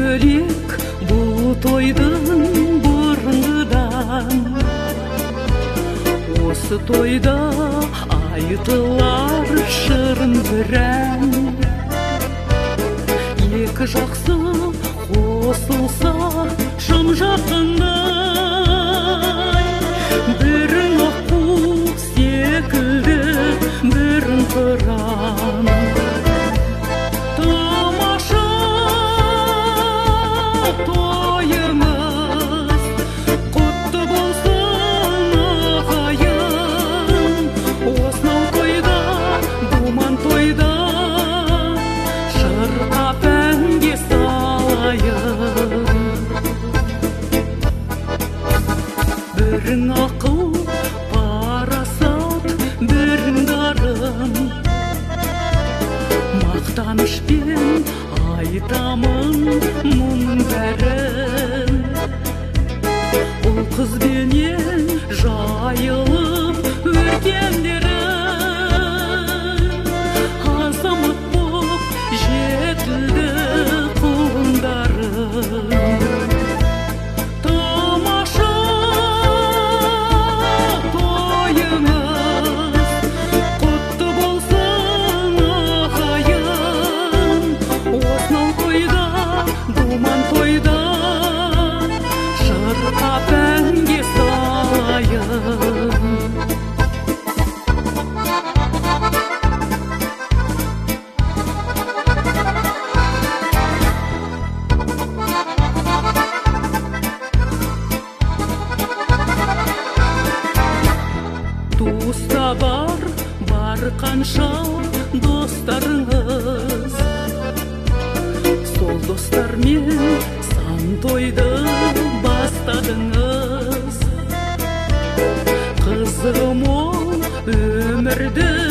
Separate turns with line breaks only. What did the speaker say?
бөлек бұл тойдың бұрынғыдан. Осы тойда айтылар шырын бір ән. Екі жақсы қосылса шым жақындай. Бірін аққу секілді, бірін қыран. Тамаша тойымыз құтты болсын ағайын. Осынау тойда, думан тойда шырқап әнге салайын. Бірің ақыл, парасат, бірің дарын. Мақтанышпен айтамын мұның бәрін. Ұл қызбенен жайылып өркендерін. Азамат боп жетілді құлындарым. Тамаша тойыңыз құтты болсын ағайын. Осынау тойда, думан тойда шырқап әнге салайын. Туыста бар қанша достарыңыз. Сол достармен сан тойды бастадыңыз. Қызығы мол өмірді